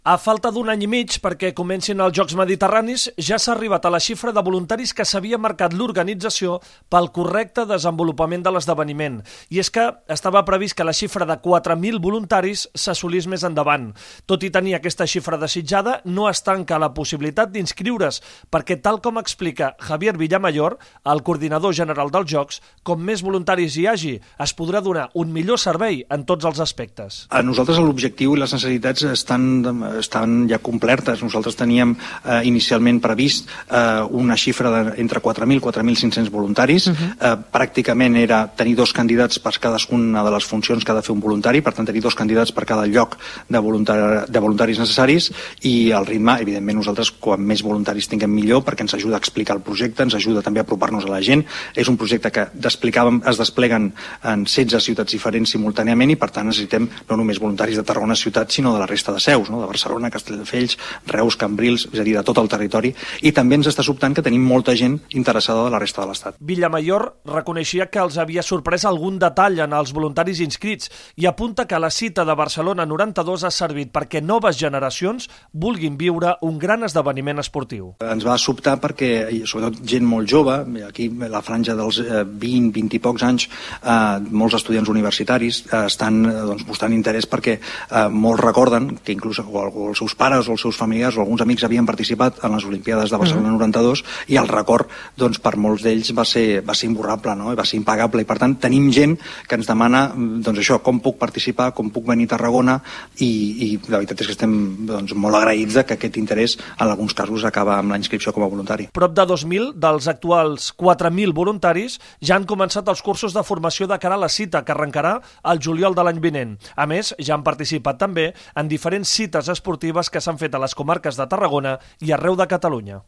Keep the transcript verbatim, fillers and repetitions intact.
A falta d'un any i mig perquè comencin els Jocs Mediterranis, ja s'ha arribat a la xifra de voluntaris que s'havia marcat l'organització pel correcte desenvolupament de l'esdeveniment. I és que estava previst que la xifra de quatre mil voluntaris s'assolís més endavant. Tot i tenir aquesta xifra desitjada, no es tanca la possibilitat d'inscriure's, perquè tal com explica Javier Villamayor, el coordinador general dels Jocs, com més voluntaris hi hagi, es podrà donar un millor servei en tots els aspectes. A nosaltres l'objectiu i les necessitats estan estan ja complertes. Nosaltres teníem eh, inicialment previst eh, una xifra d'entre quatre mil i quatre mil cinc-cents voluntaris. Uh-huh. eh, pràcticament era tenir dos candidats per cadascuna de les funcions que ha de fer un voluntari, per tant tenir dos candidats per cada lloc de, voluntari, de voluntaris necessaris, i el ritme, evidentment, nosaltres quan més voluntaris tinguem millor, perquè ens ajuda a explicar el projecte, ens ajuda també a apropar-nos a la gent. És un projecte que es despleguen en setze ciutats diferents simultàniament i per tant necessitem no només voluntaris de Tarragona ciutat, sinó de la resta de seus, no? de Barcelona, Castelldefels, Reus, Cambrils, és a dir, de tot el territori, i també ens està sobtant que tenim molta gent interessada de la resta de l'Estat. Villamayor reconeixia que els havia sorprès algun detall en els voluntaris inscrits i apunta que la cita de Barcelona noranta-dos ha servit perquè noves generacions vulguin viure un gran esdeveniment esportiu. Ens va sobtar perquè, sobretot gent molt jove, aquí a la franja dels vint, vint i pocs anys, eh, molts estudiants universitaris eh, estan eh, doncs, mostrant interès perquè eh, molts recorden que inclús o els seus pares o els seus familiars o alguns amics havien participat en les Olimpiades de Barcelona noranta-dos i el record, doncs, per molts d'ells va ser, va ser imborrable, no? Va ser impagable, i per tant tenim gent que ens demana doncs, això, com puc participar, com puc venir a Tarragona, i, i la veritat és que estem doncs, molt agraïts de que aquest interès en alguns casos acaba amb la inscripció com a voluntari. Prop de dos mil dels actuals quatre mil voluntaris ja han començat els cursos de formació de cara a la cita, que arrencarà el juliol de l'any vinent. A més, ja han participat també en diferents cites esportives que s'han fet a les comarques de Tarragona i arreu de Catalunya.